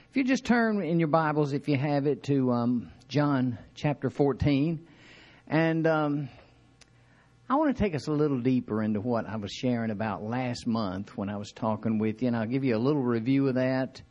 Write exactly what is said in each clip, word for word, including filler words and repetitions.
If you just turn in your Bibles, if you have it, to um, John chapter fourteen. And um, I want to take us a little deeper into what I was sharing about last month when I was talking with you. And I'll give you a little review of that.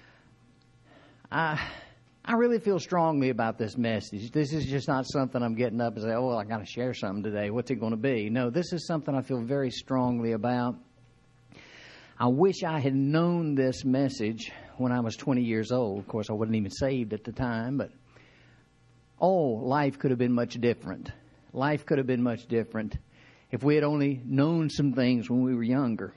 I, I really feel strongly about this message. This is just not something I'm getting up and say, oh, well, I got to share something today. What's it going to be? No, this is something I feel very strongly about. I wish I had known this message when I was twenty years old. Of course, I wasn't even saved at the time, but oh, life could have been much different. Life could have been much different if we had only known some things when we were younger.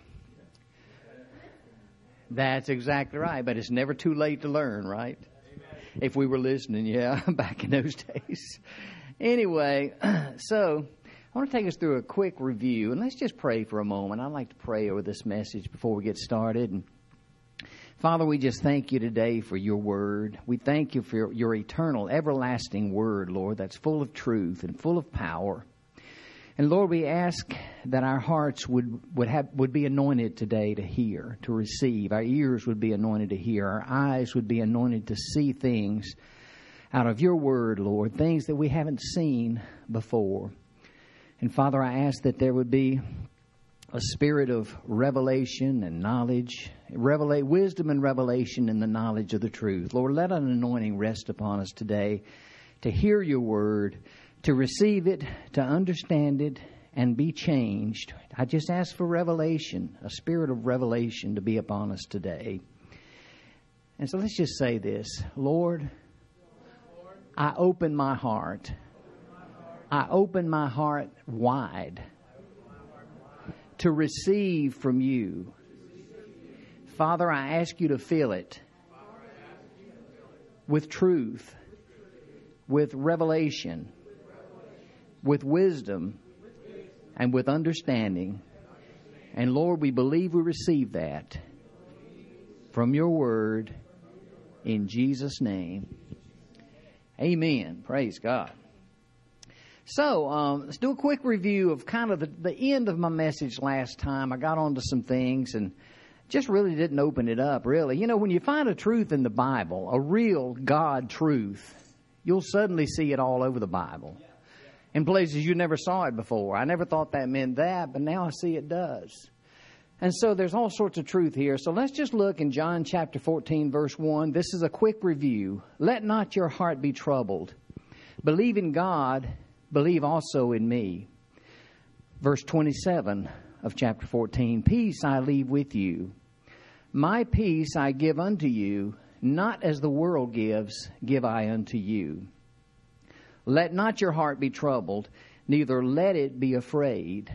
That's exactly right, but it's never too late to learn, right? If we were listening, yeah, back in those days. Anyway, so I want to take us through a quick review, and let's just pray for a moment. I'd like to pray over this message before we get started. And Father, we just thank you today for your word. We thank you for your, your eternal, everlasting word, Lord, that's full of truth and full of power. And Lord, we ask that our hearts would, would have would be anointed today to hear, to receive. Our ears would be anointed to hear. Our eyes would be anointed to see things out of your word, Lord, things that we haven't seen before. And Father, I ask that there would be a spirit of revelation and knowledge, revelate wisdom and revelation in the knowledge of the truth. Lord, let an anointing rest upon us today to hear your word, to receive it, to understand it, and be changed. I just ask for revelation, a spirit of revelation to be upon us today. And so let's just say this. Lord, I open my heart. I open my heart wide to receive from you. Father, I ask you to fill it with truth, with revelation, with wisdom, and with understanding. And Lord, we believe we receive that from your word in Jesus' name. Amen. Praise God. So, um, let's do a quick review of kind of the, the end of my message last time. I got onto some things and just really didn't open it up, really. You know, when you find a truth in the Bible, a real God truth, you'll suddenly see it all over the Bible. In places you never saw it before. I never thought that meant that, but now I see it does. And so there's all sorts of truth here. So let's just look in John chapter fourteen, verse one. This is a quick review. Let not your heart be troubled. Believe in God. Believe also in me. Verse twenty-seven of chapter fourteen. Peace I leave with you. My peace I give unto you. Not as the world gives, give I unto you. Let not your heart be troubled, neither let it be afraid.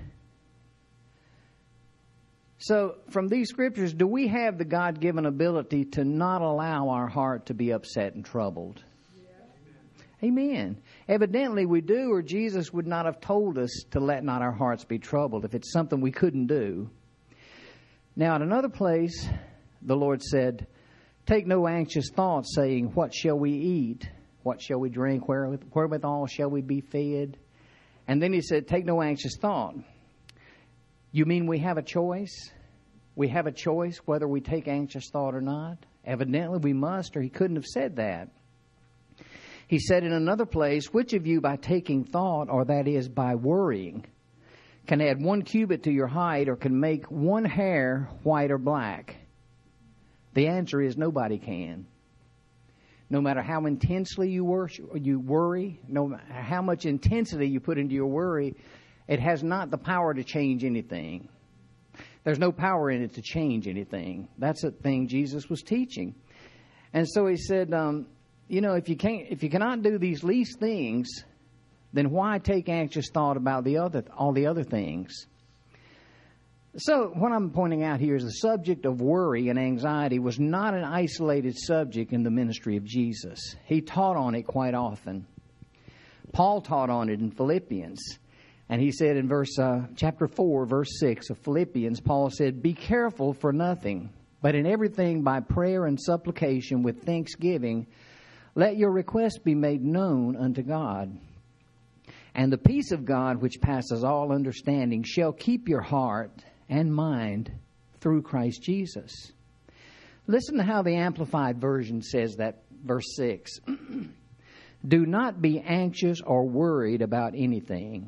So, from these scriptures, do we have the God-given ability to not allow our heart to be upset and troubled? Yeah. Amen. Evidently we do, or Jesus would not have told us to let not our hearts be troubled if it's something we couldn't do. Now, in another place, the Lord said, take no anxious thought, saying, what shall we eat? What shall we drink? Wherewith, wherewithal shall we be fed? And then he said, take no anxious thought. You mean we have a choice? We have a choice whether we take anxious thought or not? Evidently we must, or he couldn't have said that. He said in another place, which of you by taking thought, or that is by worrying, can add one cubit to your height, or can make one hair white or black? The answer is nobody can. No matter how intensely you worship, you worry, no matter how much intensity you put into your worry, it has not the power to change anything. There's no power in it to change anything. That's the thing Jesus was teaching. And so he said, um, you know, if you can't, if you cannot do these least things, then why take anxious thought about the other, all the other things? So what I'm pointing out here is the subject of worry and anxiety was not an isolated subject in the ministry of Jesus. He taught on it quite often. Paul taught on it in Philippians. And he said in verse uh, chapter four, verse six of Philippians, Paul said, be careful for nothing, but in everything by prayer and supplication with thanksgiving, let your requests be made known unto God. And the peace of God, which passes all understanding, shall keep your heart and mind through Christ Jesus. Listen to how the Amplified Version says that, verse six. Do not be anxious or worried about anything.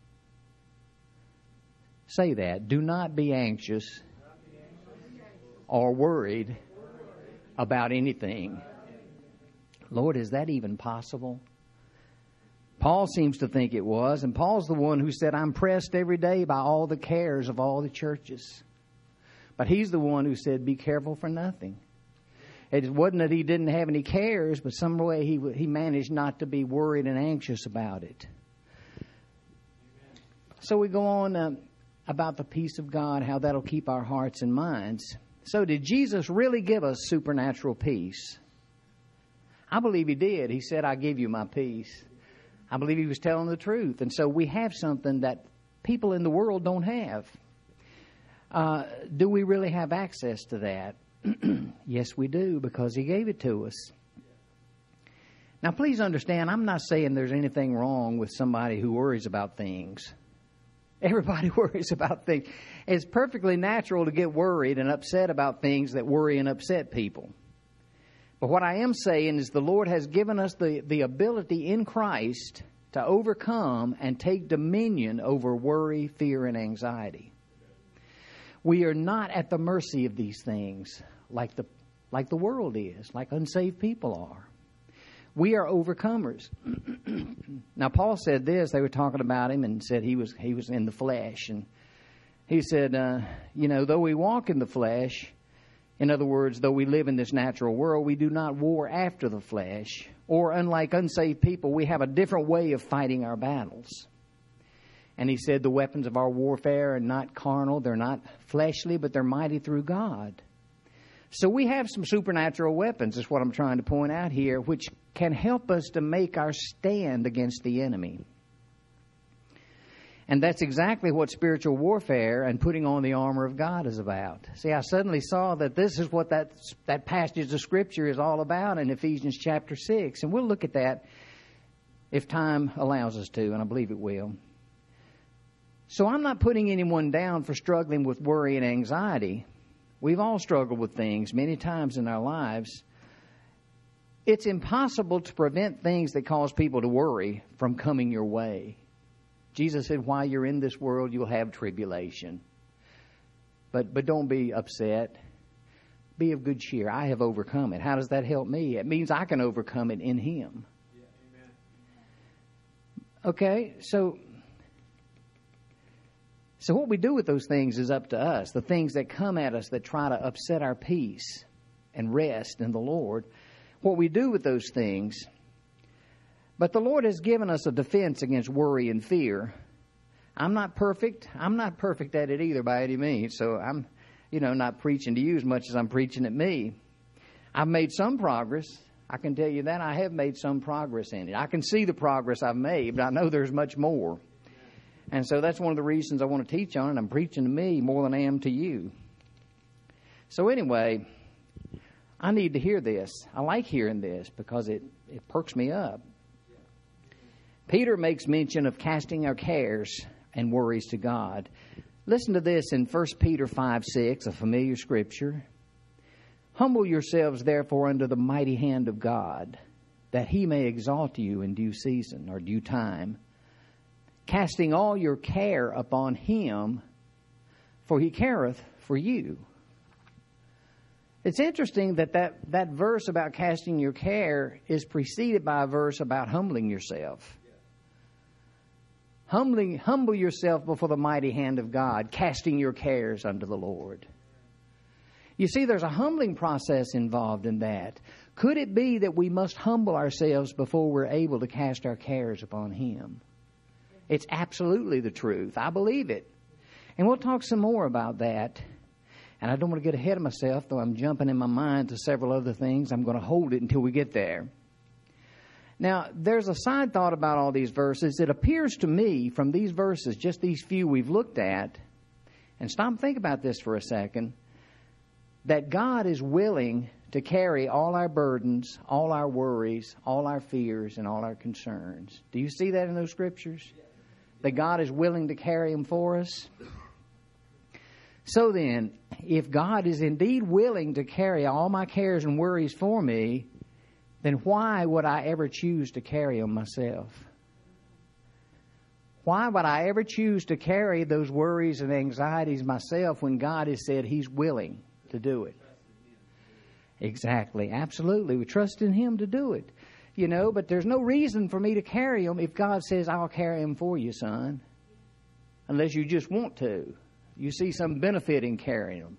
Say that. Do not be anxious or worried about anything. Lord, is that even possible? Paul seems to think it was, and Paul's the one who said, I'm pressed every day by all the cares of all the churches. But he's the one who said, be careful for nothing. It wasn't that he didn't have any cares, but some way he he managed not to be worried and anxious about it. So we go on uh, about the peace of God, how that'll keep our hearts and minds. So did Jesus really give us supernatural peace? I believe he did. He said, I give you my peace. I believe he was telling the truth. And so we have something that people in the world don't have. Uh, do we really have access to that? Yes, we do, because he gave it to us. Now, please understand, I'm not saying there's anything wrong with somebody who worries about things. Everybody worries about things. It's perfectly natural to get worried and upset about things that worry and upset people. But what I am saying is the Lord has given us the, the ability in Christ to overcome and take dominion over worry, fear, and anxiety. We are not at the mercy of these things like the like the world is, like unsaved people are. We are overcomers. Now, Paul said this. They were talking about him and said he was he was in the flesh. And he said, uh, you know, though we walk in the flesh, in other words, though we live in this natural world, we do not war after the flesh. Or unlike unsaved people, we have a different way of fighting our battles. And he said the weapons of our warfare are not carnal, they're not fleshly, but they're mighty through God. So we have some supernatural weapons, is what I'm trying to point out here, which can help us to make our stand against the enemy. And that's exactly what spiritual warfare and putting on the armor of God is about. See, I suddenly saw that this is what that, that passage of Scripture is all about in Ephesians chapter six. And we'll look at that if time allows us to, and I believe it will. So I'm not putting anyone down for struggling with worry and anxiety. We've all struggled with things many times in our lives. It's impossible to prevent things that cause people to worry from coming your way. Jesus said, while you're in this world, you'll have tribulation. But but don't be upset. Be of good cheer. I have overcome it. How does that help me? It means I can overcome it in Him. Yeah, amen. Okay, so... So what we do with those things is up to us. The things that come at us that try to upset our peace and rest in the Lord, what we do with those things. But the Lord has given us a defense against worry and fear. I'm not perfect. I'm not perfect at it either by any means. So I'm, you know, not preaching to you as much as I'm preaching at me. I've made some progress. I can tell you that. I have made some progress in it. I can see the progress I've made, but I know there's much more. And so that's one of the reasons I want to teach on it. I'm preaching to me more than I am to you. So anyway, I need to hear this. I like hearing this because it, it perks me up. Peter makes mention of casting our cares and worries to God. Listen to this in First Peter five six, a familiar scripture. Humble yourselves, therefore, under the mighty hand of God, that He may exalt you in due season or due time, casting all your care upon Him, for He careth for you. It's interesting that, that that verse about casting your care is preceded by a verse about humbling yourself. Humbling, humble yourself before the mighty hand of God, casting your cares unto the Lord. You see, there's a humbling process involved in that. Could it be that we must humble ourselves before we're able to cast our cares upon Him? It's absolutely the truth. I believe it. And we'll talk some more about that. And I don't want to get ahead of myself, though I'm jumping in my mind to several other things. I'm going to hold it until we get there. Now, there's a side thought about all these verses. It appears to me from these verses, just these few we've looked at, and stop and think about this for a second, that God is willing to carry all our burdens, all our worries, all our fears, and all our concerns. Do you see that in those scriptures? That God is willing to carry them for us? So then, if God is indeed willing to carry all my cares and worries for me, then why would I ever choose to carry them myself? Why would I ever choose to carry those worries and anxieties myself when God has said He's willing to do it? Exactly. Absolutely. We trust in Him to do it. You know, but there's no reason for me to carry them if God says, I'll carry them for you, son. Unless you just want to. You see some benefit in carrying them.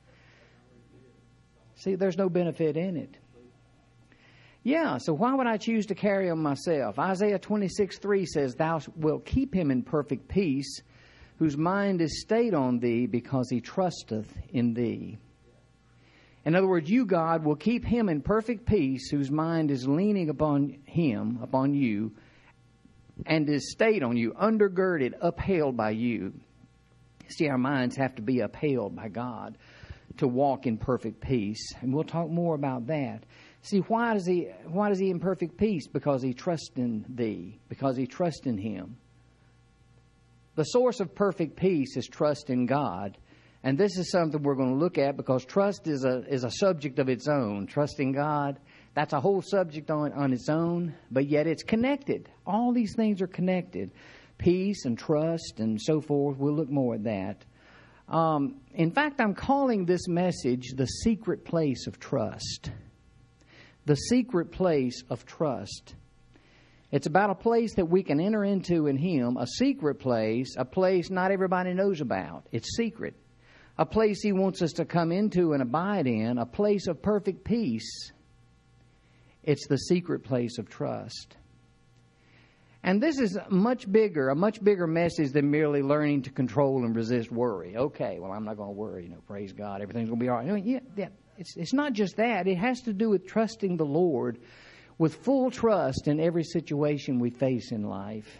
See, there's no benefit in it. Yeah, so why would I choose to carry them myself? Isaiah twenty-six three says, Thou wilt keep him in perfect peace, whose mind is stayed on thee, because he trusteth in thee. In other words, you, God, will keep him in perfect peace, whose mind is leaning upon him, upon you, and is stayed on you, undergirded, upheld by you. See, our minds have to be upheld by God to walk in perfect peace. And we'll talk more about that. See, why does he why does he in perfect peace? Because he trusts in thee. Because he trusts in him. The source of perfect peace is trust in God. And this is something we're going to look at because trust is a is a subject of its own. Trust in God, that's a whole subject on, on its own, but yet it's connected. All these things are connected. Peace and trust and so forth. We'll look more at that. Um, in fact, I'm calling this message the secret place of trust. The secret place of trust. It's about a place that we can enter into in Him, a secret place, a place not everybody knows about. It's secret. A place He wants us to come into and abide in, a place of perfect peace. It's the secret place of trust. And this is much bigger, a much bigger message than merely learning to control and resist worry. Okay, well, I'm not going to worry. You know, praise God, everything's going to be all right. I mean, yeah, yeah, it's it's not just that. It has to do with trusting the Lord with full trust in every situation we face in life.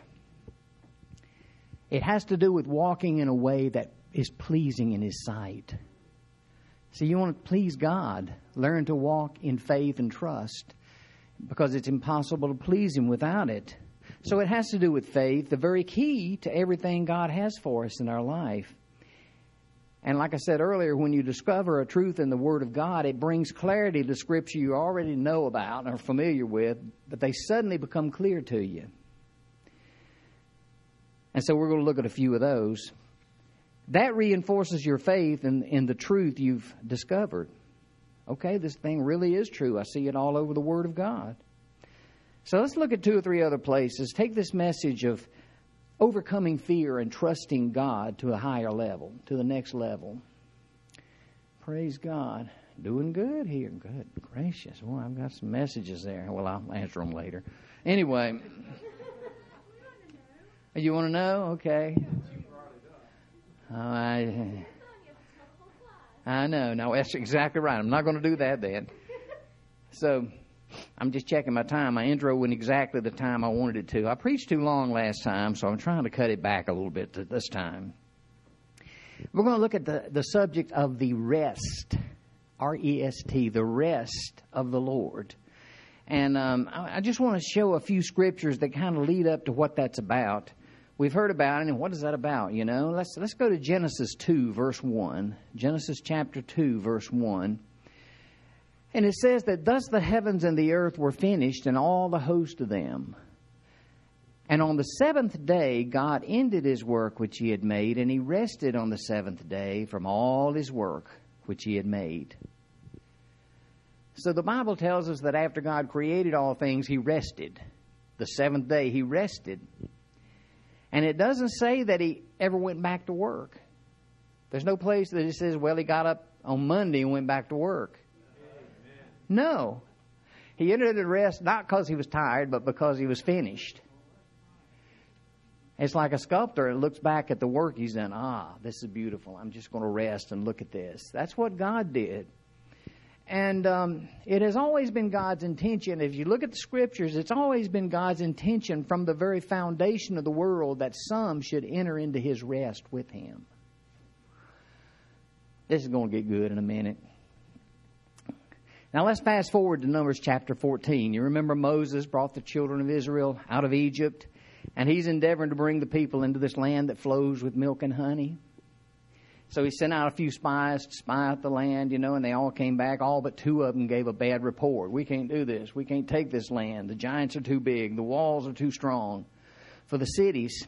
It has to do with walking in a way that is pleasing in His sight. So you want to please God, learn to walk in faith and trust, because it's impossible to please Him without it. So it has to do with faith, the very key to everything God has for us in our life. And like I said earlier, when you discover a truth in the Word of God, it brings clarity to Scripture you already know about and are familiar with, but they suddenly become clear to you. And so we're going to look at a few of those. That reinforces your faith in, in the truth you've discovered. Okay, this thing really is true. I see it all over the Word of God. So let's look at two or three other places. Take this message of overcoming fear and trusting God to a higher level, to the next level. Praise God. Doing good here. Good gracious. Well, I've got some messages there. Well, I'll answer them later. Anyway. You want to know? Okay. Oh, I, I know. No, that's exactly right. I'm not going to do that then. So I'm just checking my time. My intro went exactly the time I wanted it to. I preached too long last time, so I'm trying to cut it back a little bit to this time. We're going to look at the, the subject of the rest, R E S T, the rest of the Lord. And um, I, I just want to show a few scriptures that kind of lead up to what that's about. We've heard about it, and what is that about, you know? Let's, let's go to Genesis two, verse one. Genesis chapter two, verse one. And it says that thus the heavens and the earth were finished, and all the host of them. And on the seventh day God ended His work which He had made, and He rested on the seventh day from all His work which He had made. So the Bible tells us that after God created all things, He rested. The seventh day He rested. And it doesn't say that He ever went back to work. There's no place that it says, well, He got up on Monday and went back to work. No. He entered the rest not because He was tired, but because He was finished. It's like a sculptor that looks back at the work he's done. Ah, this is beautiful. I'm just going to rest and look at this. That's what God did. And um, it has always been God's intention. If you look at the Scriptures, it's always been God's intention from the very foundation of the world that some should enter into His rest with Him. This is going to get good in a minute. Now let's fast forward to Numbers chapter fourteen. You remember Moses brought the children of Israel out of Egypt, and he's endeavoring to bring the people into this land that flows with milk and honey. So he sent out a few spies to spy out the land, you know, and they all came back. All but two of them gave a bad report. We can't do this. We can't take this land. The giants are too big. The walls are too strong for the cities.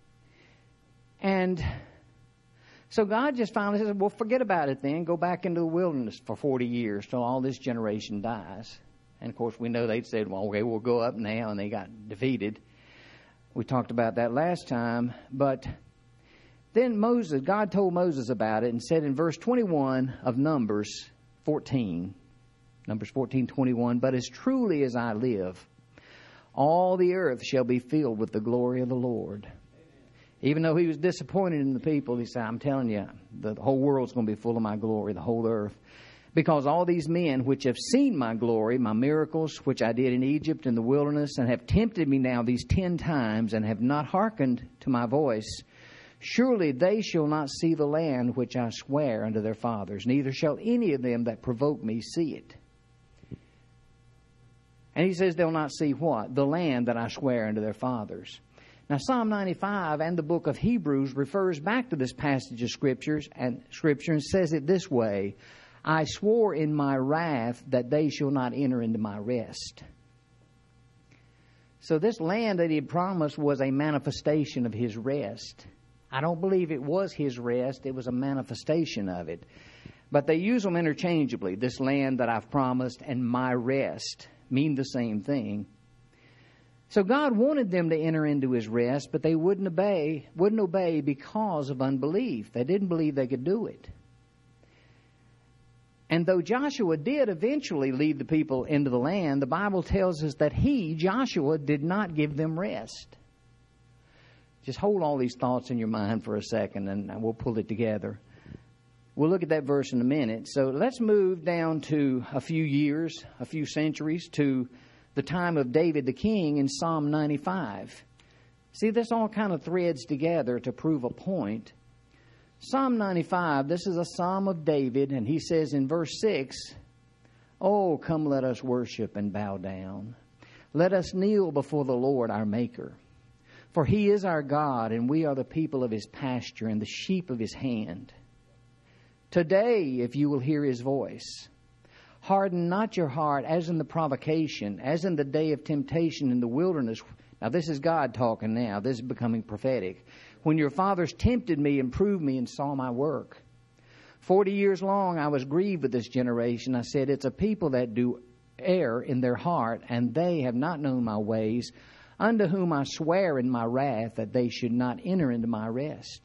And so God just finally says, well, forget about it then. Go back into the wilderness for forty years till all this generation dies. And, of course, we know they said, well, okay, we'll go up now, and they got defeated. We talked about that last time. But then Moses, God told Moses about it and said in verse twenty-one of Numbers fourteen, Numbers fourteen twenty-one, but as truly as I live, all the earth shall be filled with the glory of the Lord. Even though he was disappointed in the people, he said, I'm telling you, the whole world's going to be full of my glory, the whole earth. Because all these men which have seen my glory, my miracles, which I did in Egypt in the wilderness, and have tempted me now these ten times, and have not hearkened to my voice, surely they shall not see the land which I swear unto their fathers, neither shall any of them that provoke me see it. And he says they'll not see what? The land that I swear unto their fathers. Now, Psalm ninety-five and the book of Hebrews refers back to this passage of scriptures and Scripture and says it this way, I swore in my wrath that they shall not enter into my rest. So this land that he had promised was a manifestation of his rest. I don't believe it was his rest. It was a manifestation of it. But they use them interchangeably. This land that I've promised and my rest mean the same thing. So God wanted them to enter into his rest, but they wouldn't obey, wouldn't obey because of unbelief. They didn't believe they could do it. And though Joshua did eventually lead the people into the land, the Bible tells us that he, Joshua, did not give them rest. Just hold all these thoughts in your mind for a second, and we'll pull it together. We'll look at that verse in a minute. So let's move down to a few years, a few centuries, to the time of David the king in Psalm ninety-five. See, this all kind of threads together to prove a point. Psalm ninety-five, this is a psalm of David, and he says in verse six, oh, come let us worship and bow down. Let us kneel before the Lord our Maker. For he is our God, and we are the people of his pasture and the sheep of his hand. Today, if you will hear his voice, harden not your heart as in the provocation, as in the day of temptation in the wilderness. Now, this is God talking now. This is becoming prophetic. When your fathers tempted me and proved me and saw my work. Forty years long I was grieved with this generation. I said, it's a people that do err in their heart, and they have not known my ways, unto whom I swear in my wrath that they should not enter into my rest.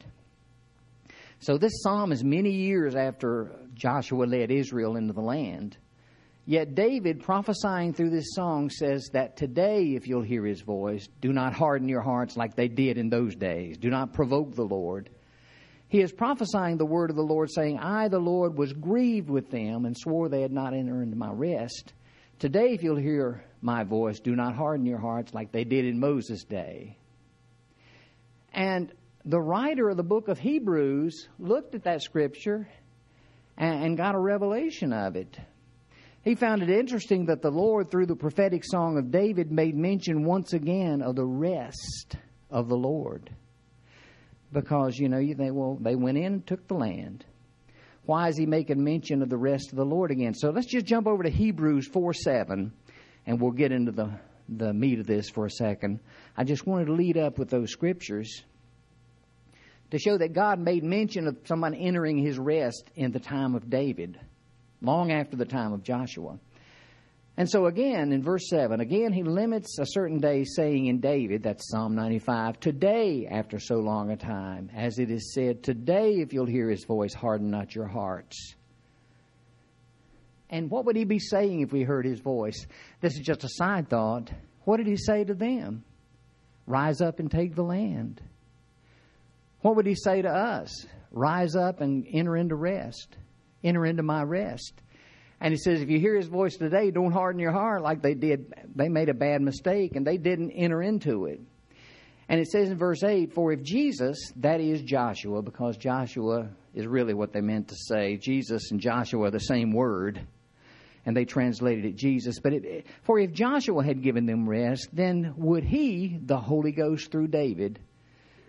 So this psalm is many years after Joshua led Israel into the land. Yet David, prophesying through this song, says that today, if you'll hear his voice, do not harden your hearts like they did in those days. Do not provoke the Lord. He is prophesying the word of the Lord, saying, I, the Lord, was grieved with them and swore they had not entered into my rest. Today, if you'll hear my voice, do not harden your hearts like they did in Moses' day. And the writer of the book of Hebrews looked at that scripture and, and got a revelation of it. He found it interesting that the Lord, through the prophetic song of David, made mention once again of the rest of the Lord. Because, you know, you think, well, they went in and took the land. Why is he making mention of the rest of the Lord again? So let's just jump over to Hebrews four seven, and we'll get into the, the meat of this for a second. I just wanted to lead up with those scriptures to show that God made mention of someone entering his rest in the time of David, long after the time of Joshua. And so again, in verse seven, again he limits a certain day, saying in David, that's Psalm ninety-five, today after so long a time, as it is said, today if you'll hear his voice, harden not your hearts. And what would he be saying if we heard his voice? This is just a side thought. What did he say to them? Rise up and take the land. What would he say to us? Rise up and enter into rest. Enter into my rest. And he says, if you hear his voice today, don't harden your heart like they did. They made a bad mistake and they didn't enter into it. And it says in verse eight, for if Jesus, that is Joshua, because Joshua is really what they meant to say. Jesus and Joshua are the same word. And they translated it Jesus. But it, for if Joshua had given them rest, then would he, the Holy Ghost through David,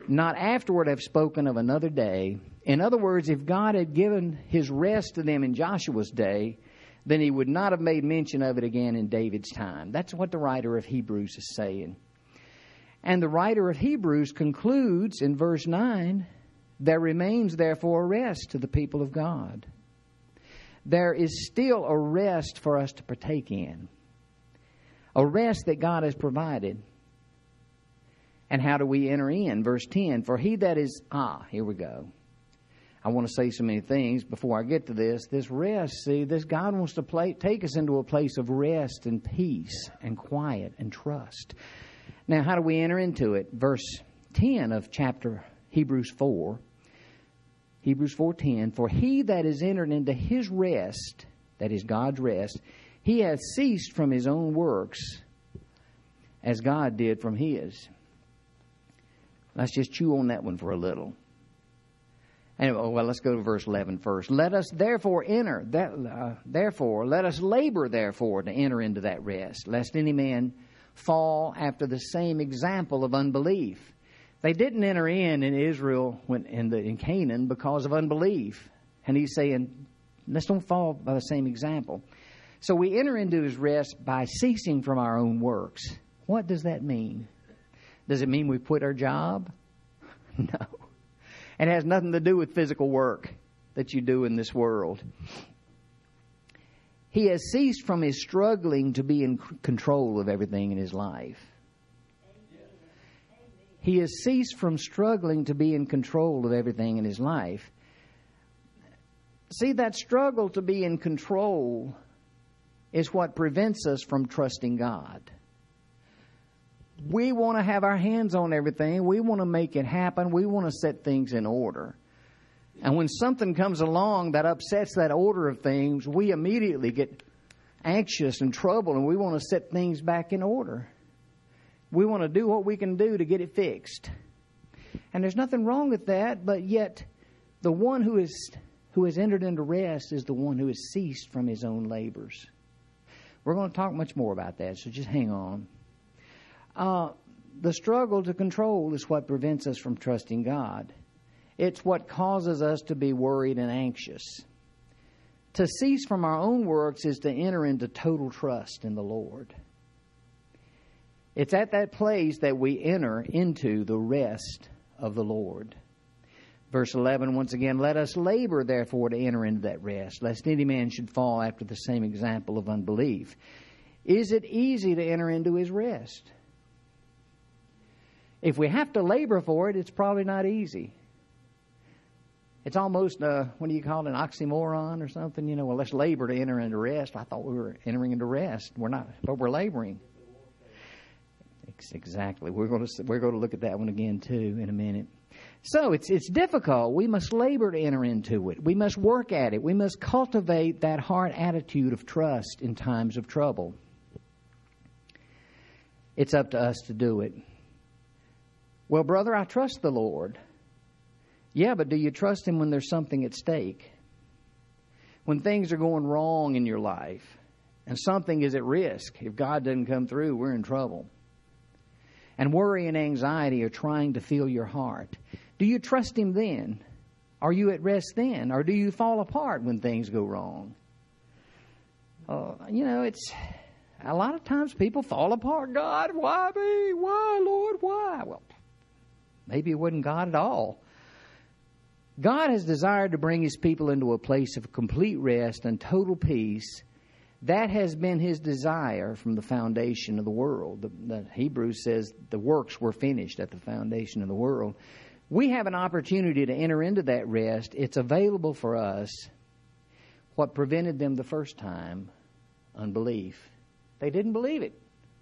not afterward have spoken of another day. In other words, if God had given his rest to them in Joshua's day, then he would not have made mention of it again in David's time. That's what the writer of Hebrews is saying. And the writer of Hebrews concludes in verse nine, there remains therefore a rest to the people of God. There is still a rest for us to partake in. A rest that God has provided. And how do we enter in? Verse ten, for he that is, ah, here we go. I want to say so many things before I get to this. This rest, see, this God wants to play, take us into a place of rest and peace and quiet and trust. Now, how do we enter into it? Verse ten of chapter Hebrews four. Hebrews four ten, for he that is entered into his rest, that is God's rest, he hath ceased from his own works as God did from his. Let's just chew on that one for a little. Anyway, well, let's go to verse eleven first. Let us therefore enter, that, uh, therefore, let us labor therefore to enter into that rest, lest any man fall after the same example of unbelief. They didn't enter in in Israel when, in, the, in Canaan because of unbelief. And he's saying, let's don't fall by the same example. So we enter into his rest by ceasing from our own works. What does that mean? Does it mean we quit our job? No. It has nothing to do with physical work that you do in this world. He has ceased from his struggling to be in control of everything in his life. He has ceased from struggling to be in control of everything in his life. See, that struggle to be in control is what prevents us from trusting God. We want to have our hands on everything. We want to make it happen. We want to set things in order. And when something comes along that upsets that order of things, we immediately get anxious and troubled, and we want to set things back in order. We want to do what we can do to get it fixed. And there's nothing wrong with that, but yet the one who is who has entered into rest is the one who has ceased from his own labors. We're going to talk much more about that, so just hang on. Uh, the struggle to control is what prevents us from trusting God. It's what causes us to be worried and anxious. To cease from our own works is to enter into total trust in the Lord. It's at that place that we enter into the rest of the Lord. Verse eleven, once again, let us labor, therefore, to enter into that rest, lest any man should fall after the same example of unbelief. Is it easy to enter into his rest? If we have to labor for it, it's probably not easy. It's almost, uh, what do you call it, an oxymoron or something? You know, well, let's labor to enter into rest. I thought we were entering into rest. We're not, but we're laboring. Exactly. We're going to we're going to look at that one again too in a minute. So it's it's difficult. We must labor to enter into it. We must work at it. We must cultivate that heart attitude of trust in times of trouble. It's up to us to do it. Well, brother, I trust the Lord. Yeah, but do you trust Him when there's something at stake? When things are going wrong in your life and something is at risk. If God doesn't come through, we're in trouble. And worry and anxiety are trying to fill your heart. Do you trust Him then? Are you at rest then? Or do you fall apart when things go wrong? Uh, you know, it's a lot of times people fall apart. God, why me? Why, Lord? Why? Well, maybe it wasn't God at all. God has desired to bring His people into a place of complete rest and total peace. That has been His desire from the foundation of the world. The, the Hebrews says the works were finished at the foundation of the world. We have an opportunity to enter into that rest. It's available for us. What prevented them the first time? Unbelief. They didn't believe it.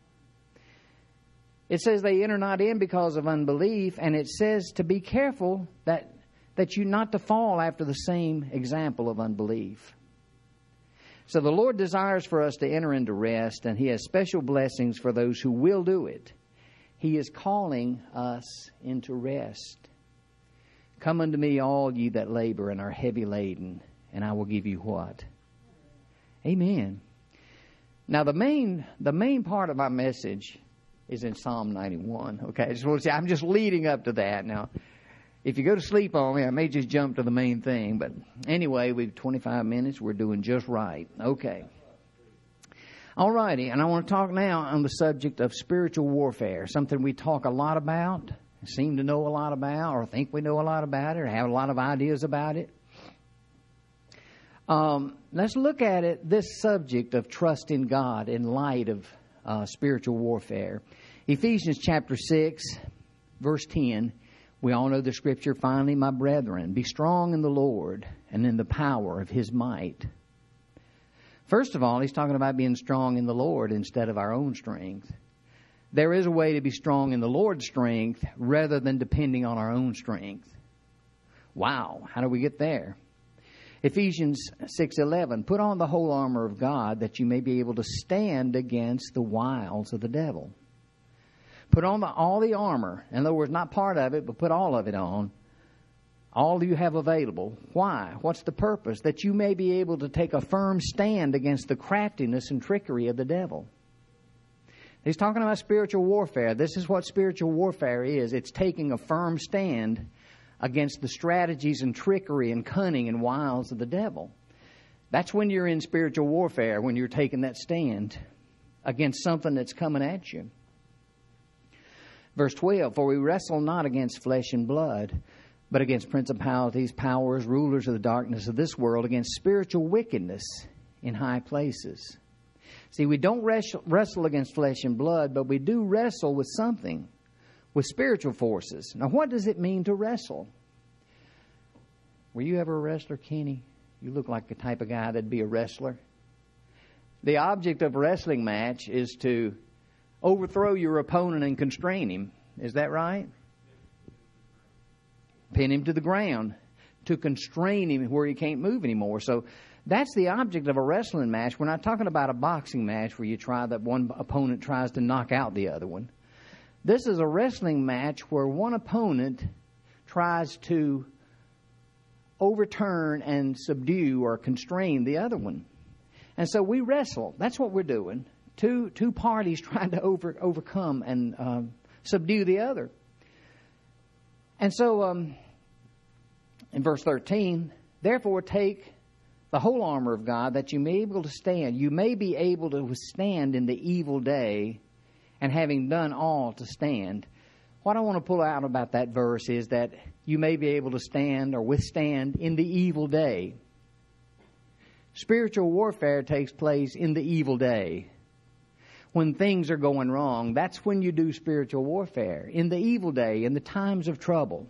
It says they enter not in because of unbelief, and it says to be careful that, that you not to fall after the same example of unbelief. So the Lord desires for us to enter into rest, and He has special blessings for those who will do it. He is calling us into rest. Come unto me, all ye that labor and are heavy laden, and I will give you what? Amen. Now the main, the main part of my message is in Psalm ninety-one. Okay, I just want to say, I'm just leading up to that. Now, if you go to sleep on me, I may just jump to the main thing. But anyway, we've twenty-five minutes. We're doing just right. Okay. All righty, and I want to talk now on the subject of spiritual warfare, something we talk a lot about, seem to know a lot about, or think we know a lot about it, or have a lot of ideas about it. Um, let's look at it, this subject of trust in God in light of uh, spiritual warfare. Ephesians chapter six, verse ten. We all know the scripture, finally, my brethren, be strong in the Lord and in the power of His might. First of all, he's talking about being strong in the Lord instead of our own strength. There is a way to be strong in the Lord's strength rather than depending on our own strength. Wow, how do we get there? Ephesians six eleven, put on the whole armor of God that you may be able to stand against the wiles of the devil. Put on the, all the armor. In other words, not part of it, but put all of it on. All you have available. Why? What's the purpose? That you may be able to take a firm stand against the craftiness and trickery of the devil. He's talking about spiritual warfare. This is what spiritual warfare is. It's taking a firm stand against the strategies and trickery and cunning and wiles of the devil. That's when you're in spiritual warfare, when you're taking that stand against something that's coming at you. Verse twelve, for we wrestle not against flesh and blood, but against principalities, powers, rulers of the darkness of this world, against spiritual wickedness in high places. See, we don't wrestle against flesh and blood, but we do wrestle with something, with spiritual forces. Now, what does it mean to wrestle? Were you ever a wrestler, Kenny? You look like the type of guy that'd be a wrestler. The object of a wrestling match is to overthrow your opponent and constrain him. Is that right? Pin him to the ground, to constrain him where he can't move anymore. So that's the object of a wrestling match. We're not talking about a boxing match where you try that one opponent tries to knock out the other one. This is a wrestling match where one opponent tries to overturn and subdue or constrain the other one. And so we wrestle. That's what we're doing. Two two parties trying to over overcome and um, subdue the other. And so, um, in verse thirteen, therefore take the whole armor of God that you may be able to stand. You may be able to withstand in the evil day, and having done all to stand. What I want to pull out about that verse is that you may be able to stand or withstand in the evil day. Spiritual warfare takes place in the evil day. When things are going wrong, that's when you do spiritual warfare. In the evil day, in the times of trouble.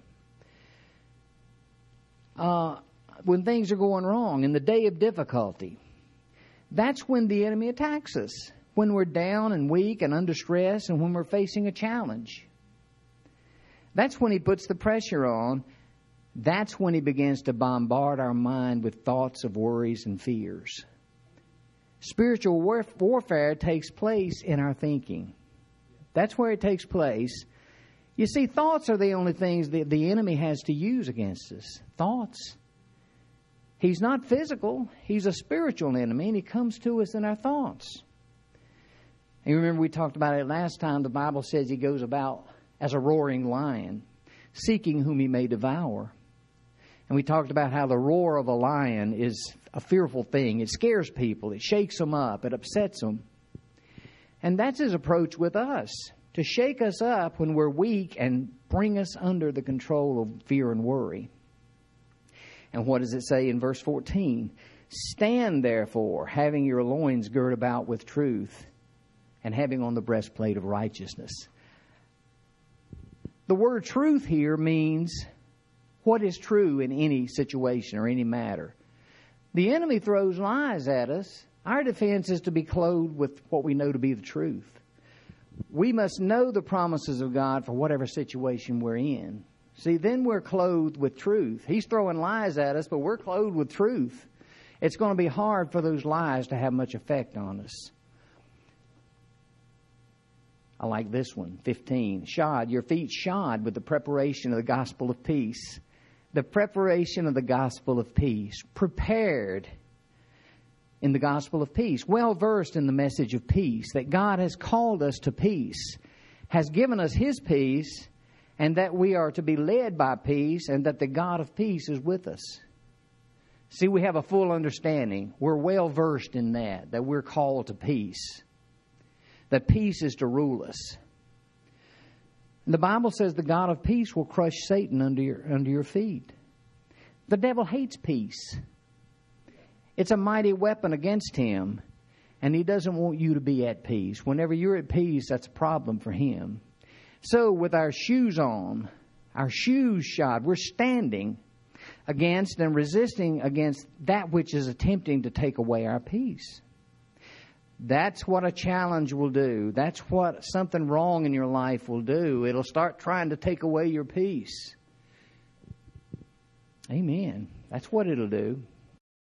Uh, when things are going wrong, in the day of difficulty. That's when the enemy attacks us. When we're down and weak and under stress and when we're facing a challenge. That's when he puts the pressure on. That's when he begins to bombard our mind with thoughts of worries and fears. Spiritual warfare takes place in our thinking. That's where it takes place. You see, thoughts are the only things that the enemy has to use against us. Thoughts. He's not physical. He's a spiritual enemy, and he comes to us in our thoughts. And you remember we talked about it last time. The Bible says he goes about as a roaring lion, seeking whom he may devour. And we talked about how the roar of a lion is a fearful thing. It scares people. It shakes them up. It upsets them. And that's his approach with us, to shake us up when we're weak and bring us under the control of fear and worry. And what does it say in verse fourteen? Stand therefore, having your loins girt about with truth, and having on the breastplate of righteousness. The word truth here means what is true in any situation or any matter. The enemy throws lies at us. Our defense is to be clothed with what we know to be the truth. We must know the promises of God for whatever situation we're in. See, then we're clothed with truth. He's throwing lies at us, but we're clothed with truth. It's going to be hard for those lies to have much effect on us. I like this one, fifteen. Shod, your feet shod with the preparation of the gospel of peace. The preparation of the gospel of peace. Prepared in the gospel of peace. Well versed in the message of peace. That God has called us to peace. has given us His peace, and that we are to be led by peace, and that the God of peace is with us. See, we have a full understanding. We're well versed in that, that we're called to peace. That peace is to rule us. The Bible says the God of peace will crush Satan under your, under your feet. The devil hates peace. It's a mighty weapon against him, and he doesn't want you to be at peace. Whenever you're at peace, that's a problem for him. So with our shoes on, our shoes shod, we're standing against and resisting against that which is attempting to take away our peace. That's what a challenge will do. That's what something wrong in your life will do. It'll start trying to take away your peace. Amen. That's what it'll do.